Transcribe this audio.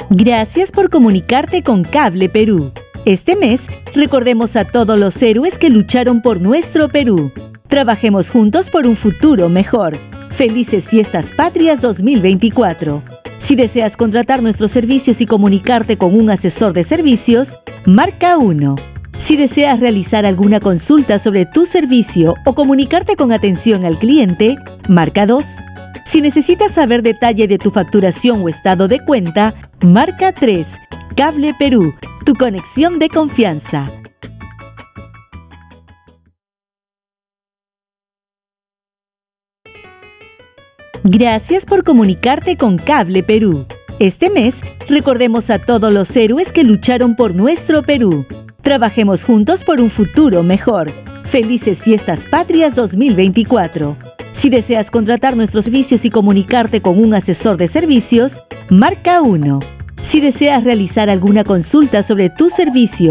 Gracias por comunicarte con Cable Perú. Este mes, recordemos a todos los héroes que lucharon por nuestro Perú. Trabajemos juntos por un futuro mejor. Felices Fiestas Patrias 2024. Si deseas contratar nuestros servicios y comunicarte con un asesor de servicios, marca 1. Si deseas realizar alguna consulta sobre tu servicio o comunicarte con atención al cliente, marca 2. Si necesitas saber detalle de tu facturación o estado de cuenta, marca 3. Cable Perú, tu conexión de confianza. Gracias por comunicarte con Cable Perú. Este mes, recordemos a todos los héroes que lucharon por nuestro Perú. Trabajemos juntos por un futuro mejor. Felices Fiestas Patrias 2024. Si deseas contratar nuestros servicios y comunicarte con un asesor de servicios, marca 1. Si deseas realizar alguna consulta sobre tu servicio